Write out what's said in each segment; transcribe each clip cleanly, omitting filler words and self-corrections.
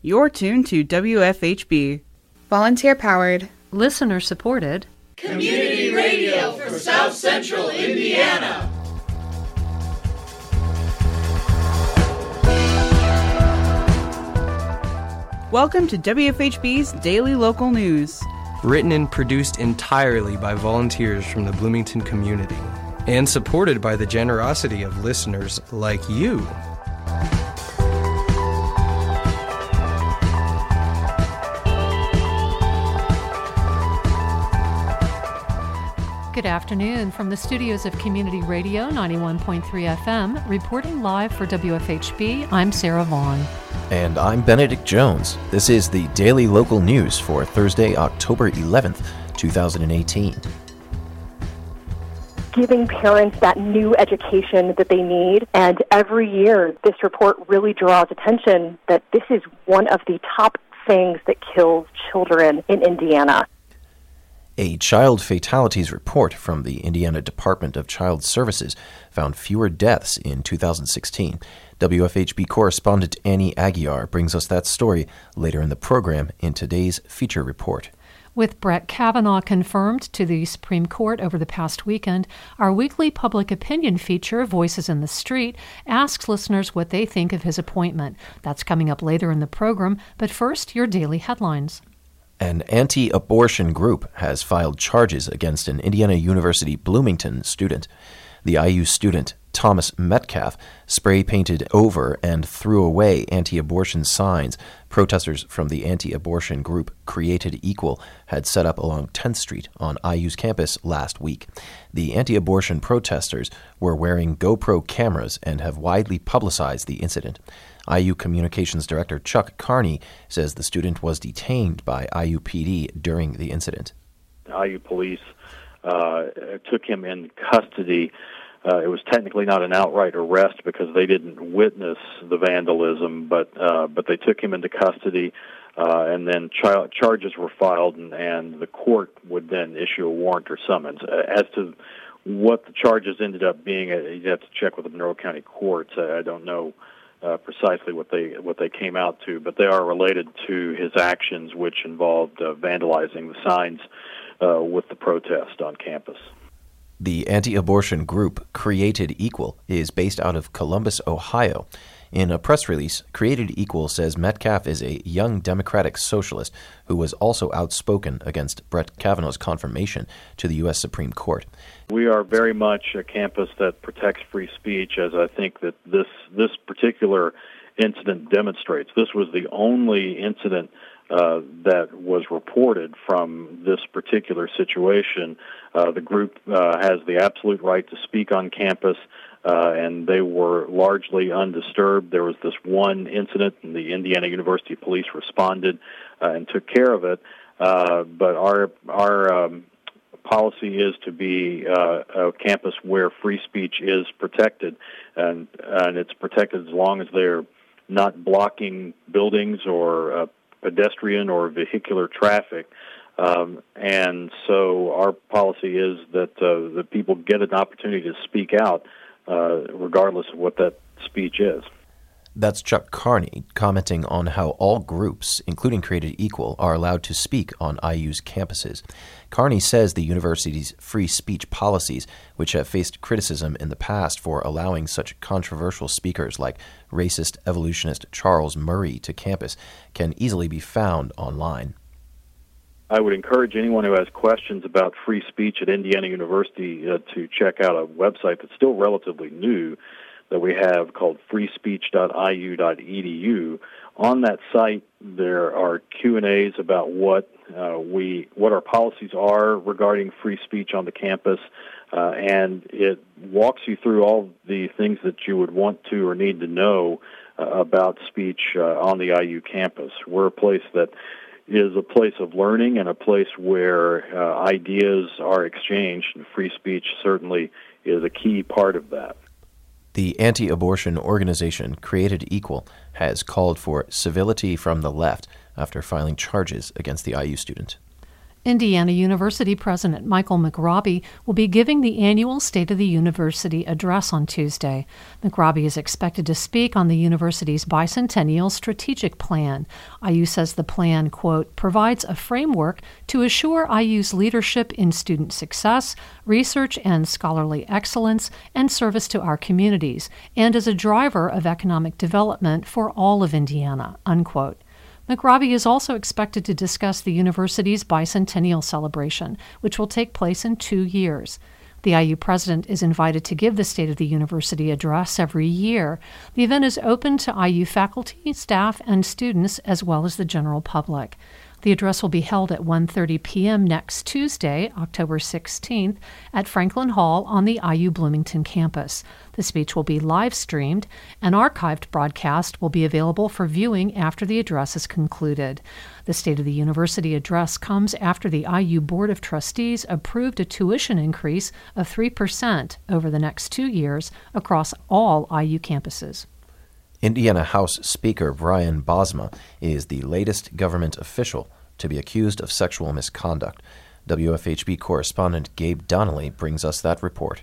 You're tuned to WFHB. Volunteer-powered, listener-supported community radio for South Central Indiana. Welcome to WFHB's Daily Local News. Written and produced entirely by volunteers from the Bloomington community and supported by the generosity of listeners like you. Good afternoon from the studios of Community Radio 91.3 FM, reporting live for WFHB, I'm Sarah Vaughn. And I'm Benedict Jones. This is the Daily Local News for Thursday, October 11th, 2018. Giving parents that new education that they need, and every year this report really draws attention that this is one of the top things that kills children in Indiana. A child fatalities report from the Indiana Department of Child Services found fewer deaths in 2016. WFHB correspondent Annie Aguiar brings us that story later in the program in today's feature report. With Brett Kavanaugh confirmed to the Supreme Court over the past weekend, our weekly public opinion feature, Voices in the Street, asks listeners what they think of his appointment. That's coming up later in the program, but first, your daily headlines. An anti-abortion group has filed charges against an Indiana University Bloomington student. The IU student, Thomas Metcalf, spray-painted over and threw away anti-abortion signs protesters from the anti-abortion group Created Equal had set up along 10th Street on IU's campus last week. The anti-abortion protesters were wearing GoPro cameras and have widely publicized the incident. IU Communications Director Chuck Carney says the student was detained by IU PD during the incident. IU police took him in custody. It was technically not an outright arrest because they didn't witness the vandalism, but they took him into custody, and then charges were filed, and the court would then issue a warrant or summons. As to what the charges ended up being, you'd have to check with the Monroe County courts. I don't know precisely what they came out to, but they are related to his actions, which involved vandalizing the signs with the protest on campus. The anti-abortion group Created Equal is based out of Columbus, Ohio. In a press release, Created Equal says Metcalf is a young Democratic socialist who was also outspoken against Brett Kavanaugh's confirmation to the U.S. Supreme Court. We are very much a campus that protects free speech, as I think that this particular incident demonstrates. This was the only incident that was reported from this particular situation. The group has the absolute right to speak on campus, and they were largely undisturbed. There was this one incident, and the Indiana University Police responded and took care of it. But our policy is to be a campus where free speech is protected, and it's protected as long as they're not blocking buildings or pedestrian or vehicular traffic. And so our policy is that the people get an opportunity to speak out regardless of what that speech is. That's Chuck Carney commenting on how all groups, including Created Equal, are allowed to speak on IU's campuses. Carney says the university's free speech policies, which have faced criticism in the past for allowing such controversial speakers like racist evolutionist Charles Murray to campus, can easily be found online. I would encourage anyone who has questions about free speech at Indiana University to check out a website that's still relatively new that we have called freespeech.iu.edu. On that site, there are Q&As about what our policies are regarding free speech on the campus, and it walks you through all the things that you would want to or need to know about speech on the IU campus. We're a place that is a place of learning and a place where ideas are exchanged, and free speech certainly is a key part of that. The anti-abortion organization Created Equal has called for civility from the left after filing charges against the IU student. Indiana University President Michael McRobbie will be giving the annual State of the University address on Tuesday. McRobbie is expected to speak on the university's bicentennial strategic plan. IU says the plan, quote, provides a framework to assure IU's leadership in student success, research and scholarly excellence, and service to our communities, and as a driver of economic development for all of Indiana, unquote. McRobbie is also expected to discuss the university's bicentennial celebration, which will take place in 2 years. The IU president is invited to give the State of the University address every year. The event is open to IU faculty, staff, and students, as well as the general public. The address will be held at 1:30 p.m. next Tuesday, October 16th, at Franklin Hall on the IU Bloomington campus. The speech will be live-streamed. An archived broadcast will be available for viewing after the address is concluded. The State of the University address comes after the IU Board of Trustees approved a tuition increase of 3% over the next 2 years across all IU campuses. Indiana House Speaker Brian Bosma is the latest government official to be accused of sexual misconduct. WFHB correspondent Gabe Donnelly brings us that report.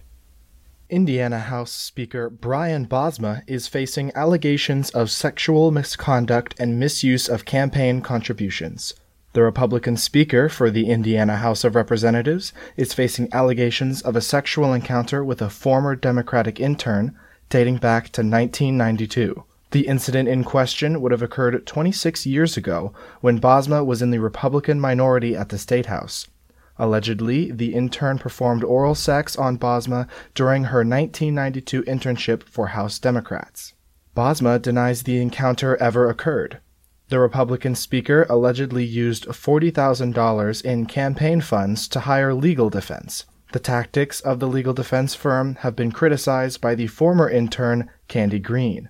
Indiana House Speaker Brian Bosma is facing allegations of sexual misconduct and misuse of campaign contributions. The Republican Speaker for the Indiana House of Representatives is facing allegations of a sexual encounter with a former Democratic intern dating back to 1992. The incident in question would have occurred 26 years ago when Bosma was in the Republican minority at the State House. Allegedly, the intern performed oral sex on Bosma during her 1992 internship for House Democrats. Bosma denies the encounter ever occurred. The Republican Speaker allegedly used $40,000 in campaign funds to hire legal defense. The tactics of the legal defense firm have been criticized by the former intern, Candy Green.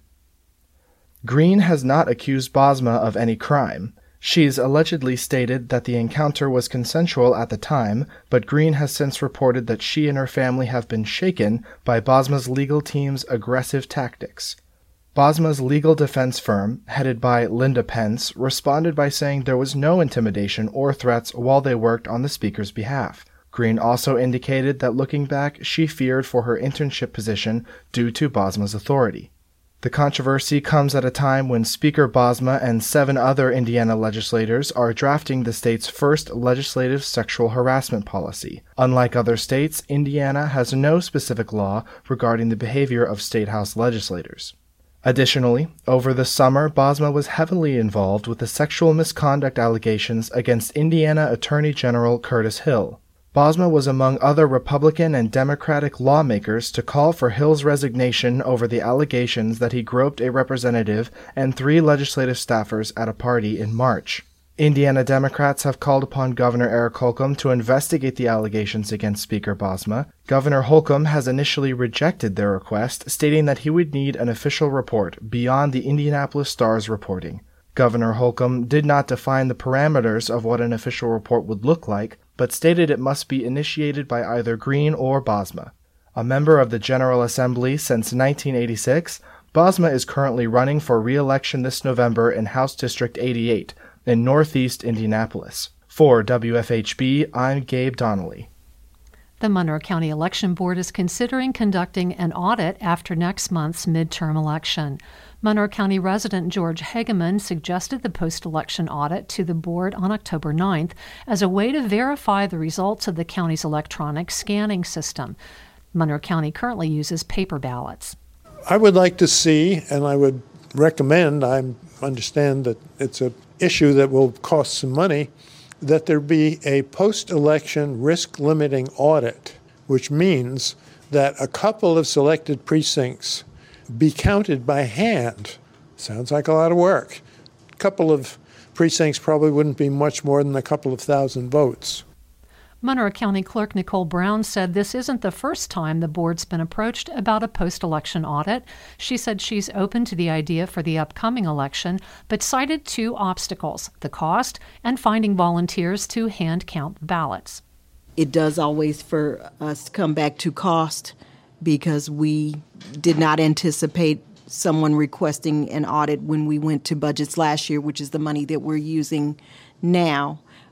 Green has not accused Bosma of any crime. She's allegedly stated that the encounter was consensual at the time, but Green has since reported that she and her family have been shaken by Bosma's legal team's aggressive tactics. Bosma's legal defense firm, headed by Linda Pence, responded by saying there was no intimidation or threats while they worked on the Speaker's behalf. Green also indicated that looking back, she feared for her internship position due to Bosma's authority. The controversy comes at a time when Speaker Bosma and 7 other Indiana legislators are drafting the state's first legislative sexual harassment policy. Unlike other states, Indiana has no specific law regarding the behavior of state house legislators. Additionally, over the summer, Bosma was heavily involved with the sexual misconduct allegations against Indiana Attorney General Curtis Hill. Bosma was among other Republican and Democratic lawmakers to call for Hill's resignation over the allegations that he groped a representative and 3 legislative staffers at a party in March. Indiana Democrats have called upon Governor Eric Holcomb to investigate the allegations against Speaker Bosma. Governor Holcomb has initially rejected their request, stating that he would need an official report beyond the Indianapolis Star's reporting. Governor Holcomb did not define the parameters of what an official report would look like, but stated it must be initiated by either Green or Bosma. A member of the General Assembly since 1986, Bosma is currently running for re-election this November in House District 88 in northeast Indianapolis. For WFHB, I'm Gabe Donnelly. The Monroe County Election Board is considering conducting an audit after next month's midterm election. Monroe County resident George Hageman suggested the post-election audit to the board on October 9th as a way to verify the results of the county's electronic scanning system. Monroe County currently uses paper ballots. I would like to see, and I would recommend, I understand that it's an issue that will cost some money, that there be a post-election risk-limiting audit, which means that a couple of selected precincts be counted by hand. Sounds like a lot of work. A couple of precincts probably wouldn't be much more than a couple of thousand votes. Monroe County Clerk Nicole Brown said this isn't the first time the board's been approached about a post-election audit. She said she's open to the idea for the upcoming election, but cited 2 obstacles: the cost and finding volunteers to hand count ballots. It does always for us come back to cost, because we did not anticipate someone requesting an audit when we went to budgets last year, which is the money that we're using now.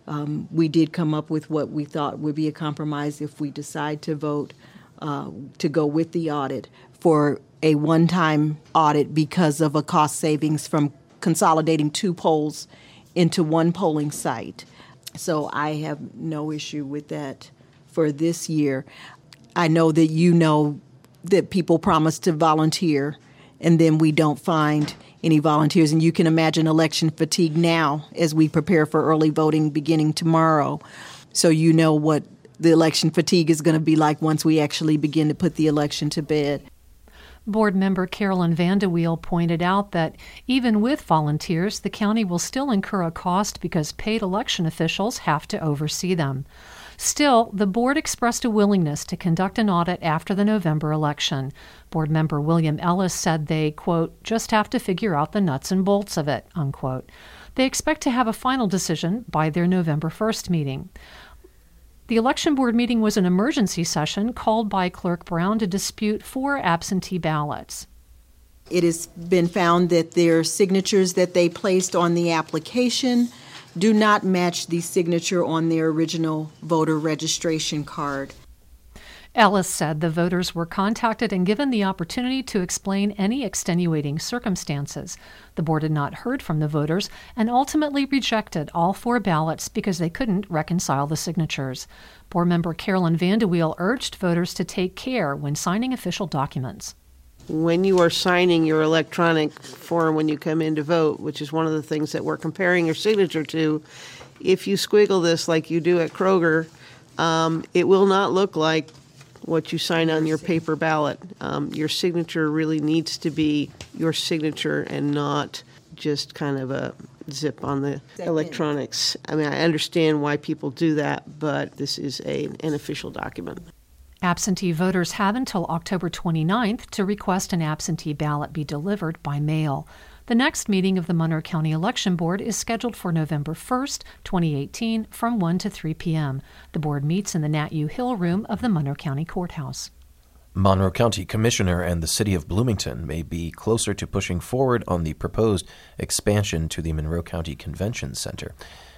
We did come up with what we thought would be a compromise if we decide to vote to go with the audit for a one-time audit because of a cost savings from consolidating 2 polls into 1 polling site. So I have no issue with that for this year. I know that you know that people promise to volunteer and then we don't find any volunteers. And you can imagine election fatigue now as we prepare for early voting beginning tomorrow. So you know what the election fatigue is going to be like once we actually begin to put the election to bed. Board member Carolyn Vandeweel pointed out that even with volunteers, the county will still incur a cost because paid election officials have to oversee them. Still, the board expressed a willingness to conduct an audit after the November election. Board member William Ellis said they, quote, just have to figure out the nuts and bolts of it, unquote. They expect to have a final decision by their November 1st meeting. The election board meeting was an emergency session called by Clerk Brown to dispute 4 absentee ballots. It has been found that their signatures that they placed on the application do not match the signature on their original voter registration card. Ellis said the voters were contacted and given the opportunity to explain any extenuating circumstances. The board had not heard from the voters and ultimately rejected all 4 ballots because they couldn't reconcile the signatures. Board member Carolyn Vandeweel urged voters to take care when signing official documents. When you are signing your electronic form when you come in to vote, which is one of the things that we're comparing your signature to, if you squiggle this like you do at Kroger, it will not look like what you sign on your paper ballot. Your signature really needs to be your signature and not just kind of a zip on the electronics. I mean, I understand why people do that, but this is an official document. Absentee voters have until October 29th to request an absentee ballot be delivered by mail. The next meeting of the Monroe County Election Board is scheduled for November 1st, 2018, from 1 to 3 p.m. The board meets in the Nat U. Hill Room of the Monroe County Courthouse. Monroe County Commissioner and the City of Bloomington may be closer to pushing forward on the proposed expansion to the Monroe County Convention Center.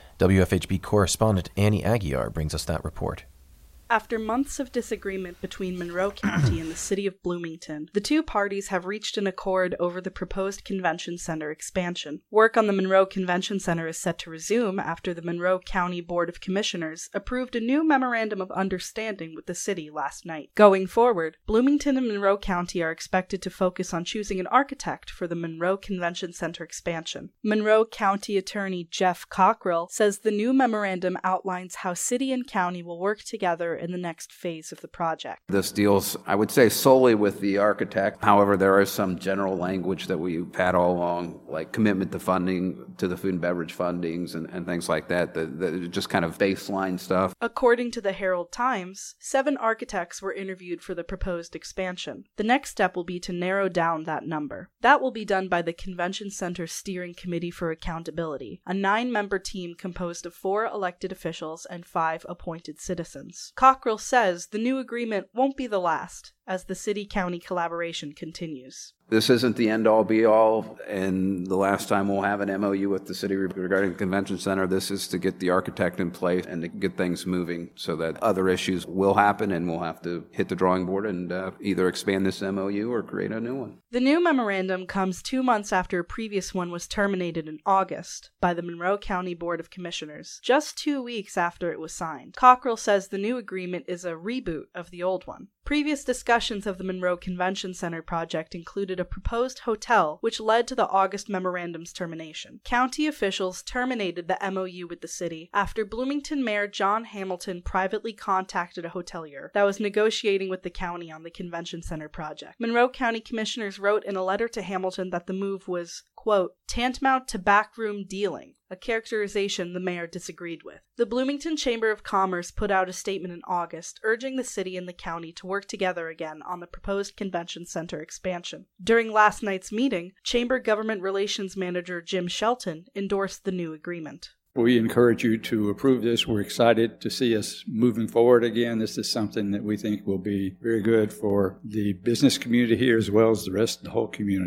WFHB correspondent Annie Aguiar brings us that report. After months of disagreement between Monroe County and the City of Bloomington, the 2 parties have reached an accord over the proposed convention center expansion. Work on the Monroe Convention Center is set to resume after the Monroe County Board of Commissioners approved a new memorandum of understanding with the city last night. Going forward, Bloomington and Monroe County are expected to focus on choosing an architect for the Monroe Convention Center expansion. Monroe County Attorney Jeff Cockrell says the new memorandum outlines how city and county will work together in the next phase of the project. This deals, I would say, solely with the architect. However, there is some general language that we've had all along, like commitment to funding, to the food and beverage fundings and things like that, that just kind of baseline stuff. According to the Herald Times, 7 architects were interviewed for the proposed expansion. The next step will be to narrow down that number. That will be done by the Convention Center Steering Committee for Accountability, a 9-member team composed of 4 elected officials and 5 appointed citizens. Cockrell says the new agreement won't be the last, as the city-county collaboration continues. This isn't the end-all, be-all, and the last time we'll have an MOU with the city regarding the convention center. This is to get the architect in place and to get things moving so that other issues will happen and we'll have to hit the drawing board and either expand this MOU or create a new one. The new memorandum comes 2 months after a previous one was terminated in August by the Monroe County Board of Commissioners, just 2 weeks after it was signed. Cockrell says the new agreement is a reboot of the old one. Previous discussions of the Monroe Convention Center project included a proposed hotel, which led to the August memorandum's termination. County officials terminated the MOU with the city after Bloomington Mayor John Hamilton privately contacted a hotelier that was negotiating with the county on the convention center project. Monroe County commissioners wrote in a letter to Hamilton that the move was, quote, tantamount to backroom dealing, a characterization the mayor disagreed with. The Bloomington Chamber of Commerce put out a statement in August urging the city and the county to work together again on the proposed convention center expansion. During last night's meeting, Chamber Government Relations Manager Jim Shelton endorsed the new agreement. We encourage you to approve this. We're excited to see us moving forward again. This is something that we think will be very good for the business community here as well as the rest of the whole community.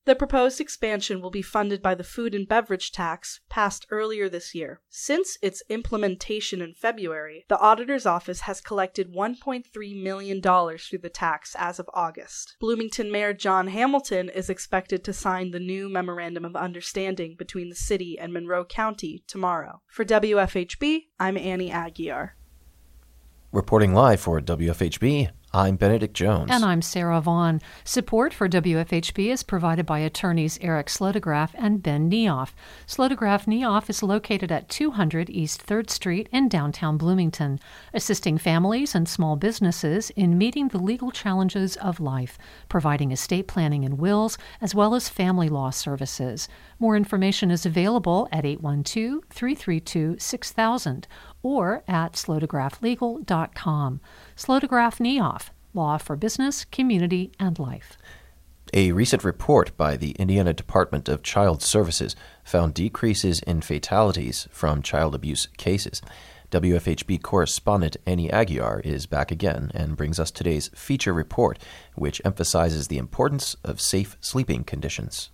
The proposed expansion will be funded by the food and beverage tax passed earlier this year. Since its implementation in February, the auditor's office has collected $1.3 million through the tax as of August. Bloomington Mayor John Hamilton is expected to sign the new Memorandum of Understanding between the city and Monroe County tomorrow. For WFHB, I'm Annie Aguiar. Reporting live for WFHB, I'm Benedict Jones. And I'm Sarah Vaughn. Support for WFHB is provided by attorneys Eric Slotograph and Ben Niehoff. Slotograph Niehoff is located at 200 East 3rd Street in downtown Bloomington, assisting families and small businesses in meeting the legal challenges of life, providing estate planning and wills, as well as family law services. More information is available at 812-332-6000 or at slotographlegal.com. Slotograph Niehoff, law for business, community, and life. A recent report by the Indiana Department of Child Services found decreases in fatalities from child abuse cases. WFHB correspondent Annie Aguiar is back again and brings us today's feature report, which emphasizes the importance of safe sleeping conditions.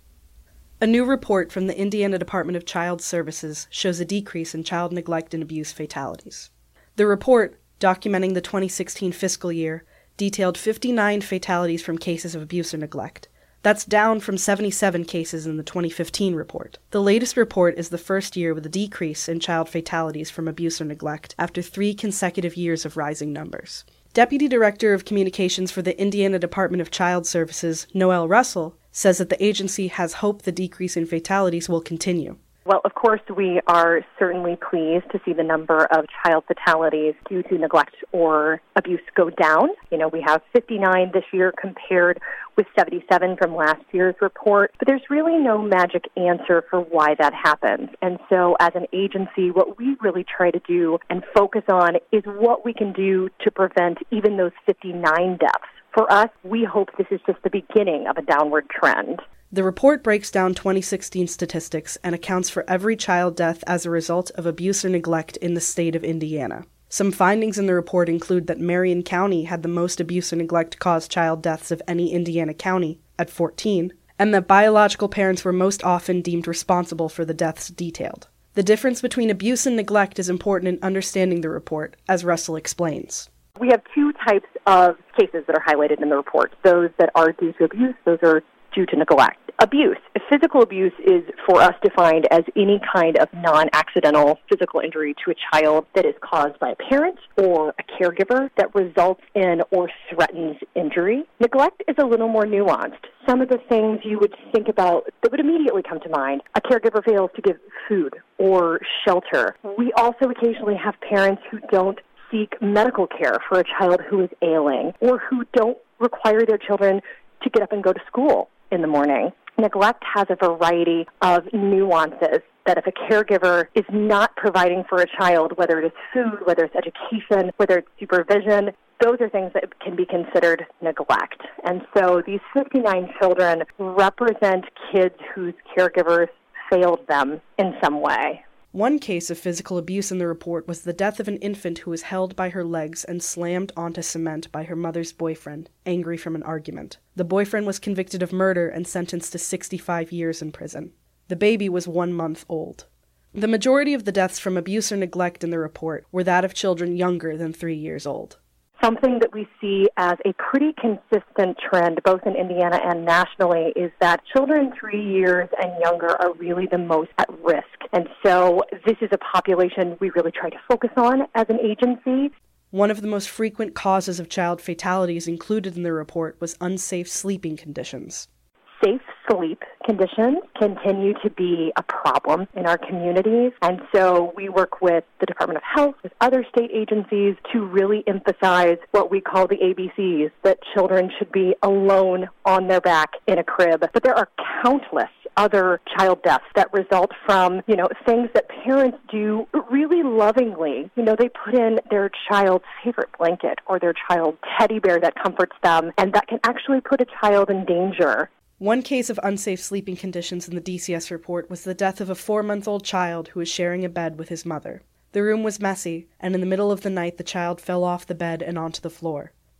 A new report from the Indiana Department of Child Services shows a decrease in child neglect and abuse fatalities. The report, documenting the 2016 fiscal year, detailed 59 fatalities from cases of abuse or neglect. That's down from 77 cases in the 2015 report. The latest report is the first year with a decrease in child fatalities from abuse or neglect after 3 consecutive years of rising numbers. Deputy Director of Communications for the Indiana Department of Child Services, Noelle Russell, says that the agency has hope the decrease in fatalities will continue. Well, of course, we are certainly pleased to see the number of child fatalities due to neglect or abuse go down. We have 59 this year compared with 77 from last year's report. But there's really no magic answer for why that happens. And so as an agency, what we really try to do and focus on is what we can do to prevent even those 59 deaths. For us, we hope this is just the beginning of a downward trend. The report breaks down 2016 statistics and accounts for every child death as a result of abuse or neglect in the state of Indiana. Some findings in the report include that Marion County had the most abuse or neglect-caused child deaths of any Indiana county, at 14, and that biological parents were most often deemed responsible for the deaths detailed. The difference between abuse and neglect is important in understanding the report, as Russell explains. We have 2 types of cases that are highlighted in the report. Those that are due to abuse, those are due to neglect. Abuse. Physical abuse is, for us, defined as any kind of non-accidental physical injury to a child that is caused by a parent or a caregiver that results in or threatens injury. Neglect is a little more nuanced. Some of the things you would think about that would immediately come to mind: a caregiver fails to give food or shelter. We also occasionally have parents who don't seek medical care for a child who is ailing, or who don't require their children to get up and go to school in the morning. Neglect has a variety of nuances that if a caregiver is not providing for a child, whether it is food, whether it's education, whether it's supervision, those are things that can be considered neglect. And so these 59 children represent kids whose caregivers failed them in some way. One case of physical abuse in the report was the death of an infant who was held by her legs and slammed onto cement by her mother's boyfriend, angry from an argument. The boyfriend was convicted of murder and sentenced to 65 years in prison. The baby was 1 month old. The majority of the deaths from abuse or neglect in the report were that of children younger than 3 years old. Something that we see as a pretty consistent trend, both in Indiana and nationally, is that children 3 years and younger are really the most at risk. And so this is a population we really try to focus on as an agency. One of the most frequent causes of child fatalities included in the report was unsafe sleeping conditions. Safe sleep conditions continue to be a problem in our communities, and so we work with the Department of Health, with other state agencies, to really emphasize what we call the ABCs, that children should be alone on their back in a crib. But there are countless other child deaths that result from, things that parents do really lovingly. They put in their child's favorite blanket or their child's teddy bear that comforts them, and that can actually put a child in danger. One case of unsafe sleeping conditions in the DCS report was the death of a 4-month-old child who was sharing a bed with his mother. The room was messy, and in the middle of the night the child fell off the bed and onto the floor.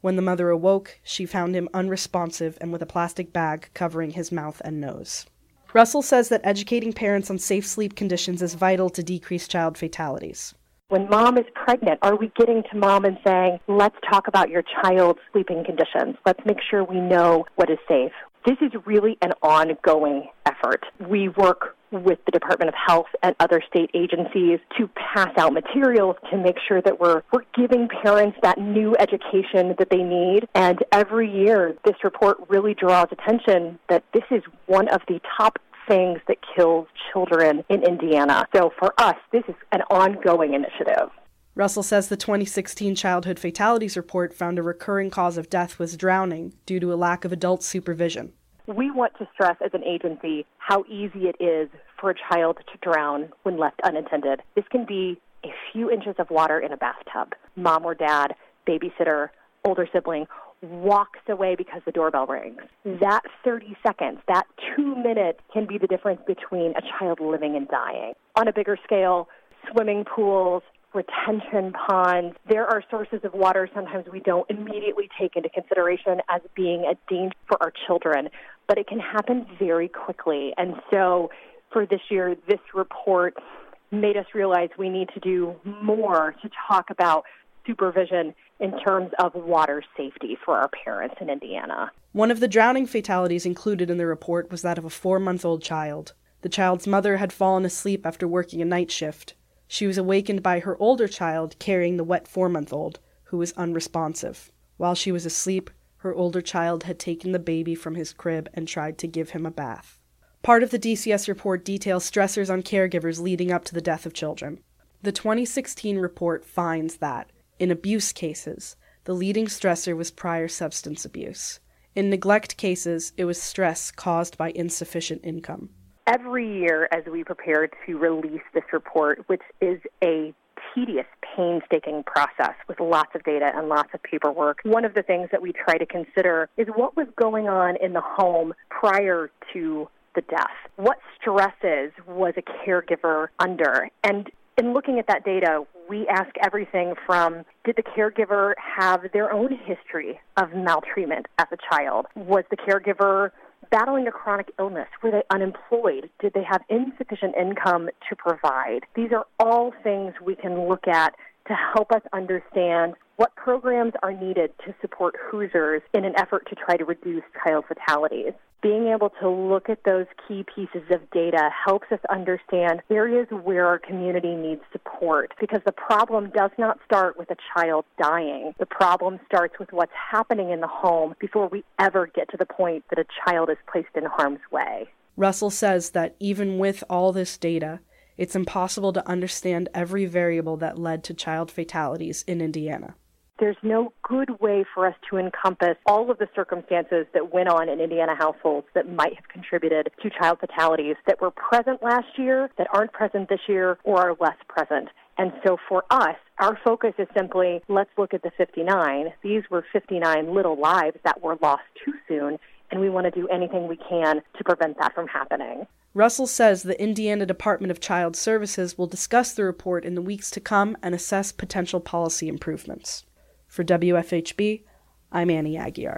When the mother awoke, she found him unresponsive and with a plastic bag covering his mouth and nose. Russell says that educating parents on safe sleep conditions is vital to decrease child fatalities. When mom is pregnant, are we getting to mom and saying, let's talk about your child's sleeping conditions. Let's make sure we know what is safe. This is really an ongoing effort. We work with the Department of Health and other state agencies to pass out materials to make sure that we're giving parents that new education that they need. And every year, this report really draws attention that this is one of the top things that kills children in Indiana. So for us, this is an ongoing initiative. Russell says the 2016 Childhood Fatalities Report found a recurring cause of death was drowning due to a lack of adult supervision. We want to stress as an agency how easy it is for a child to drown when left unattended. This can be a few inches of water in a bathtub. Mom or dad, babysitter, older sibling walks away because the doorbell rings. That 30 seconds, that 2 minutes can be the difference between a child living and dying. On a bigger scale, swimming pools, retention ponds, there are sources of water sometimes we don't immediately take into consideration as being a danger for our children, but it can happen very quickly. And so for this year, this report made us realize we need to do more to talk about supervision in terms of water safety for our parents in Indiana. One of the drowning fatalities included in the report was that of a 4-month-old child. The child's mother had fallen asleep after working a night shift. She was awakened by her older child carrying the wet 4-month-old, who was unresponsive. While she was asleep, her older child had taken the baby from his crib and tried to give him a bath. Part of the DCS report details stressors on caregivers leading up to the death of children. The 2016 report finds that, in abuse cases, the leading stressor was prior substance abuse. In neglect cases, it was stress caused by insufficient income. Every year as we prepare to release this report, which is a tedious, painstaking process with lots of data and lots of paperwork, one of the things that we try to consider is what was going on in the home prior to the death. What stresses was a caregiver under? And in looking at that data, we ask everything from, did the caregiver have their own history of maltreatment as a child? Was the caregiver battling a chronic illness? Were they unemployed? Did they have insufficient income to provide? These are all things we can look at to help us understand what programs are needed to support Hoosiers in an effort to try to reduce child fatalities. Being able to look at those key pieces of data helps us understand areas where our community needs support, because the problem does not start with a child dying. The problem starts with what's happening in the home before we ever get to the point that a child is placed in harm's way. Russell says that even with all this data, it's impossible to understand every variable that led to child fatalities in Indiana. There's no good way for us to encompass all of the circumstances that went on in Indiana households that might have contributed to child fatalities that were present last year, that aren't present this year, or are less present. And so for us, our focus is simply, let's look at the 59. These were 59 little lives that were lost too soon, and we want to do anything we can to prevent that from happening. Russell says the Indiana Department of Child Services will discuss the report in the weeks to come and assess potential policy improvements. For WFHB, I'm Annie Aguiar.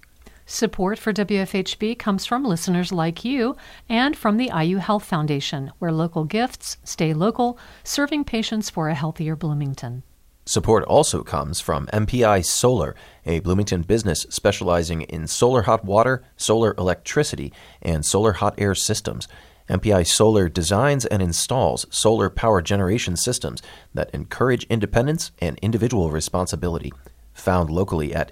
Support for WFHB comes from listeners like you and from the IU Health Foundation, where local gifts stay local, serving patients for a healthier Bloomington. Support also comes from MPI Solar, a Bloomington business specializing in solar hot water, solar electricity, and solar hot air systems. MPI Solar designs and installs solar power generation systems that encourage independence and individual responsibility. Found locally at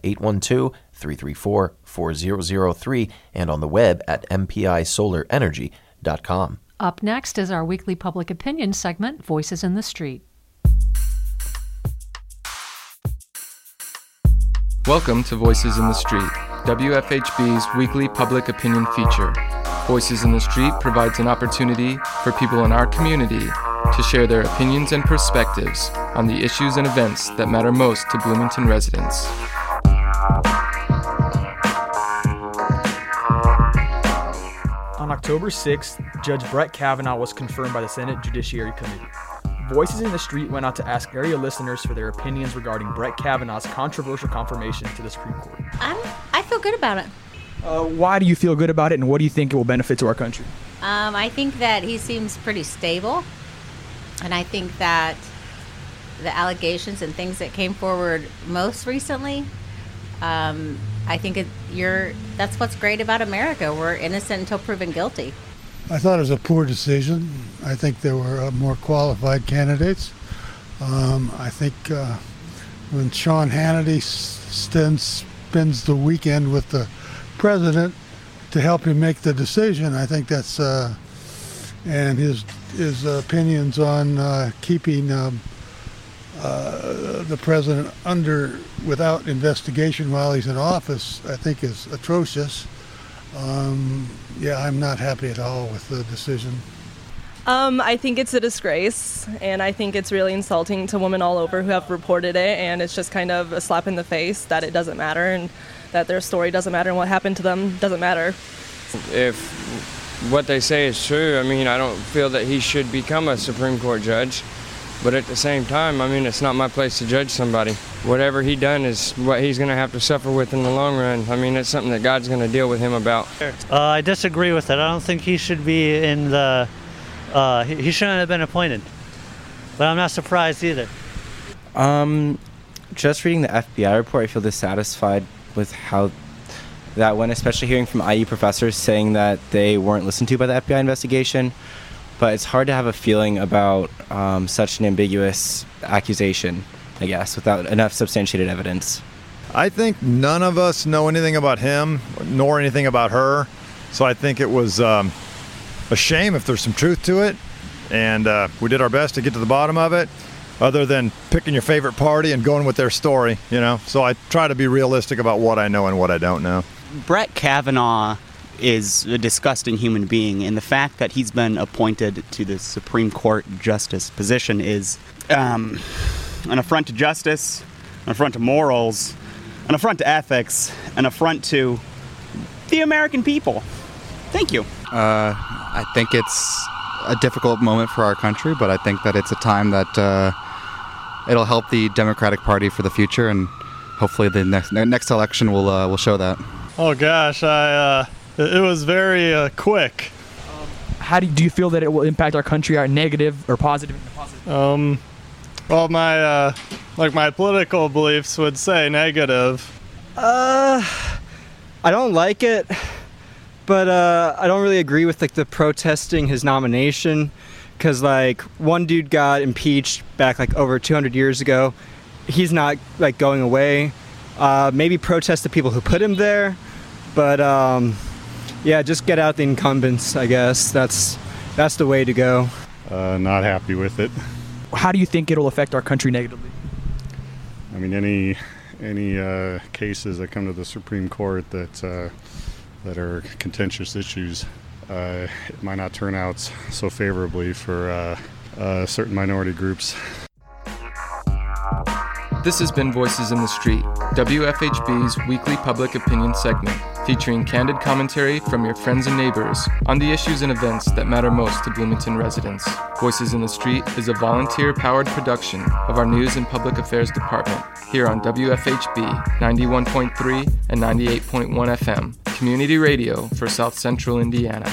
812-334-4003 and on the web at mpisolarenergy.com. Up next is our weekly public opinion segment, Voices in the Street. Welcome to Voices in the Street, WFHB's weekly public opinion feature. Voices in the Street provides an opportunity for people in our community to share their opinions and perspectives on the issues and events that matter most to Bloomington residents. On October 6th, Judge Brett Kavanaugh was confirmed by the Senate Judiciary Committee. Voices in the Street went out to ask area listeners for their opinions regarding Brett Kavanaugh's controversial confirmation to the Supreme Court. I feel good about it. Why do you feel good about it, and what do you think it will benefit to our country? I think that he seems pretty stable, and I think that the allegations and things that came forward most recently, I think that's what's great about America. We're innocent until proven guilty. I thought it was a poor decision. I think there were more qualified candidates. I think when Sean Hannity spends the weekend with the president to help him make the decision, I think that's and his opinions on keeping the president without investigation while he's in office, I think is atrocious. I'm not happy at all with the decision. I think it's a disgrace, and I think it's really insulting to women all over who have reported it, and it's just kind of a slap in the face that it doesn't matter and that their story doesn't matter and what happened to them doesn't matter. If what they say is true, I don't feel that he should become a Supreme Court judge. But at the same time, it's not my place to judge somebody. Whatever he done is what he's going to have to suffer with in the long run. It's something that God's going to deal with him about. I disagree with it. I don't think he should be in the... he shouldn't have been appointed. But I'm not surprised either. Just reading the FBI report, I feel dissatisfied with how that went, especially hearing from IU professors saying that they weren't listened to by the FBI investigation. But it's hard to have a feeling about such an ambiguous accusation, I guess, without enough substantiated evidence. I think none of us know anything about him, nor anything about her. So I think it was a shame if there's some truth to it. And we did our best to get to the bottom of it, other than picking your favorite party and going with their story, So I try to be realistic about what I know and what I don't know. Brett Kavanaugh is a disgusting human being, and the fact that he's been appointed to the Supreme Court justice position is an affront to justice, an affront to morals, an affront to ethics, an affront to the American people. Thank you. I think it's a difficult moment for our country, but I think that it's a time that it'll help the Democratic Party for the future, and hopefully the next election will show that. Oh gosh, it was very quick. How do you feel that it will impact our country, our negative or positive? Well, my political beliefs would say negative. I don't like it, but I don't really agree with the protesting his nomination, because one dude got impeached back over 200 years ago. He's not going away. Maybe protest the people who put him there, but just get out the incumbents, I guess. That's the way to go. Not happy with it. How do you think it'll affect our country negatively? Any cases that come to the Supreme Court that are contentious issues, it might not turn out so favorably for certain minority groups. This has been Voices in the Street, WFHB's weekly public opinion segment, featuring candid commentary from your friends and neighbors on the issues and events that matter most to Bloomington residents. Voices in the Street is a volunteer-powered production of our News and Public Affairs Department here on WFHB 91.3 and 98.1 FM, community radio for South Central Indiana.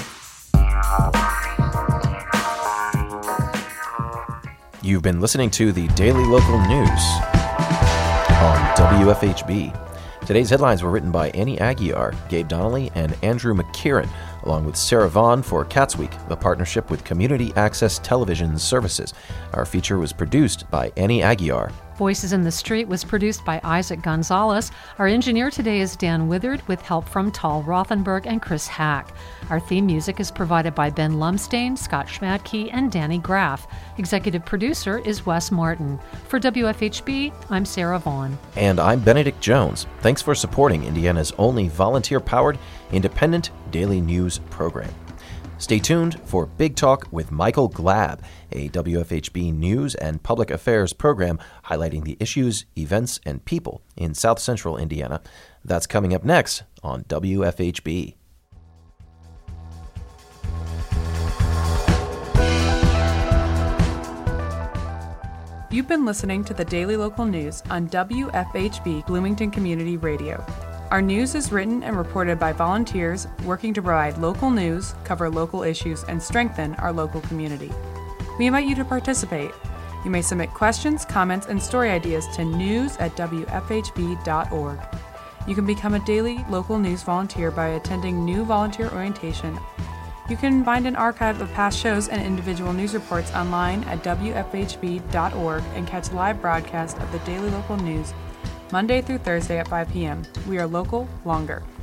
You've been listening to the Daily Local News on WFHB. Today's headlines were written by Annie Aguiar, Gabe Donnelly, and Andrew McKieran, along with Sarah Vaughn for Cats Week, a partnership with Community Access Television Services. Our feature was produced by Annie Aguiar. Voices in the Street was produced by Isaac Gonzalez. Our engineer today is Dan Withard, with help from Tal Rothenberg and Chris Hack. Our theme music is provided by Ben Lumsdain, Scott Schmadke, and Danny Graff. Executive producer is Wes Martin. For WFHB, I'm Sarah Vaughn. And I'm Benedict Jones. Thanks for supporting Indiana's only volunteer-powered, independent daily news program. Stay tuned for Big Talk with Michael Glab, a WFHB news and public affairs program highlighting the issues, events, and people in South Central Indiana. That's coming up next on WFHB. You've been listening to the Daily Local News on WFHB Bloomington Community Radio. Our news is written and reported by volunteers working to provide local news, cover local issues, and strengthen our local community. We invite you to participate. You may submit questions, comments, and story ideas to news@wfhb.org. You can become a daily local news volunteer by attending new volunteer orientation. You can find an archive of past shows and individual news reports online at wfhb.org and catch live broadcasts of the Daily Local News Monday through Thursday at 5 p.m. We are local longer.